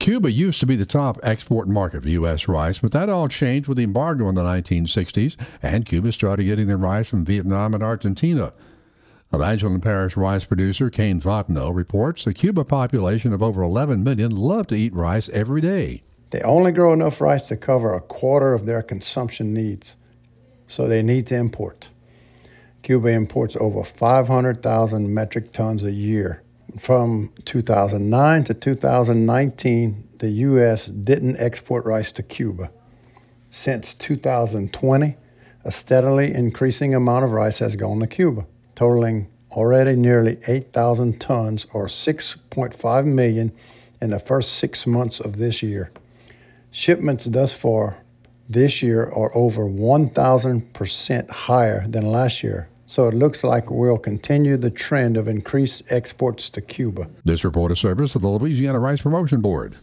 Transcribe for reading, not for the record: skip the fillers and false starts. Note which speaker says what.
Speaker 1: Cuba used to be the top export market for U.S. rice, but that all changed with the embargo in the 1960s, and Cuba started getting their rice from Vietnam and Argentina. Evangeline Parish rice producer Kane Fontenot reports the Cuba population of over 11 million love to eat rice every day.
Speaker 2: They only grow enough rice to cover a quarter of their consumption needs, so they need to import. Cuba imports over 500,000 metric tons a year. From 2009 to 2019, the U.S. didn't export rice to Cuba. Since 2020, a steadily increasing amount of rice has gone to Cuba, totaling already nearly 8,000 tons or 6.5 million in the first 6 months of this year. Shipments thus far this year are over 1,000% higher than last year. So it looks like we'll continue the trend of increased exports to Cuba.
Speaker 1: This report is service of the Louisiana Rice Promotion Board.